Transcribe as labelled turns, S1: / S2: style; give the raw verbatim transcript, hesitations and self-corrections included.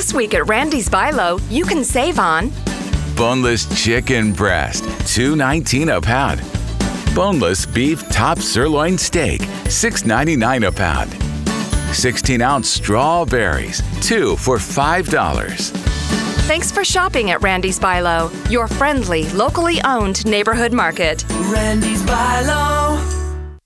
S1: This week at Randy's Buy Low, you can save on
S2: boneless chicken breast, two nineteen a pound. Boneless beef top sirloin steak, six ninety-nine a pound. sixteen ounce strawberries, two for five dollars.
S1: Thanks for shopping at Randy's Buy Low, your friendly, locally owned neighborhood market.
S3: Randy's Buy Low.